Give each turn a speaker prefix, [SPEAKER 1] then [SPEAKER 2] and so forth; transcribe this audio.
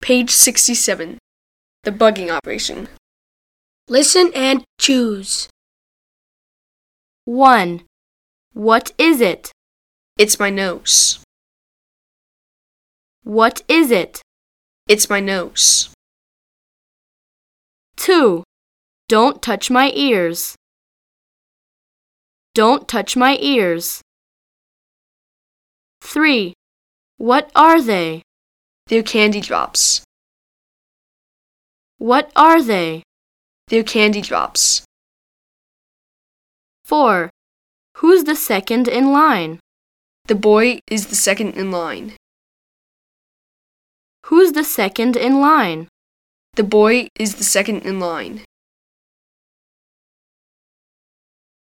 [SPEAKER 1] Page 67. The bugging operation.
[SPEAKER 2] Listen and choose.
[SPEAKER 3] 1. What is it?
[SPEAKER 1] It's my nose.
[SPEAKER 3] What is it?
[SPEAKER 1] It's my nose.
[SPEAKER 3] 2. Don't touch my ears. Don't touch my ears. 3. What are they?
[SPEAKER 1] They're candy drops.
[SPEAKER 3] What are they?
[SPEAKER 1] They're candy drops.
[SPEAKER 3] 4. Who's the second in line?
[SPEAKER 1] The boy is the second in line.
[SPEAKER 3] Who's the second in line?
[SPEAKER 1] The boy is the second in line.